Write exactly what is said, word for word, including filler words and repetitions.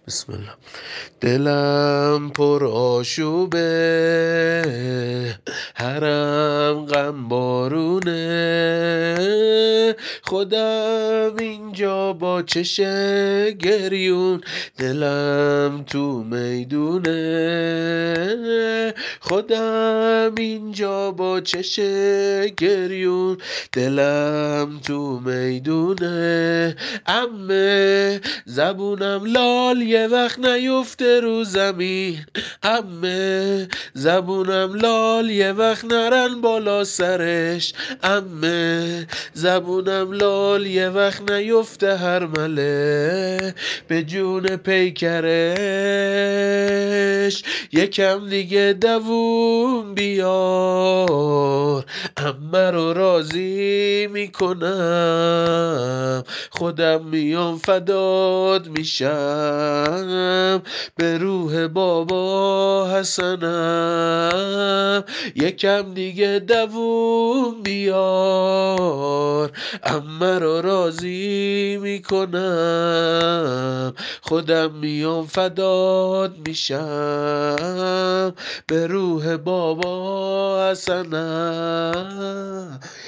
بسم الله. دلم پر آشوبه، هرم غم بارونه، خودم اینجا با چش گریون، دلم تو میدونه، خودم اینجا با چش گریون، دلم تو میدونه. عمه زبونم لال یه وقت نیفته رو زمین، عمه زبونم لال یه وقت نرن بالا سرش، عمه زبونم لال یه وقت نیفته هر مله به جون پیکرش، یکم دیگه دووم بیار، عمه رو راضی میکنم، خودم میام فدات میشم، به روح بابا حسنم، یکم دیگه دووم بیار، عمه رو راضی میکنم، خودم میام فدات میشم، به روح بابا حسنم.